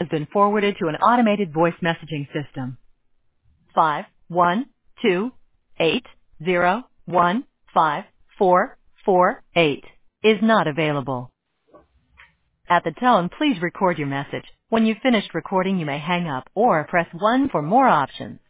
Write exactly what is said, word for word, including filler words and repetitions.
has been forwarded to an automated voice messaging system. Five one two eight zero one five four four eight is not available. At the tone, please record your message. When you've finished recording, you may hang up or press one for more options.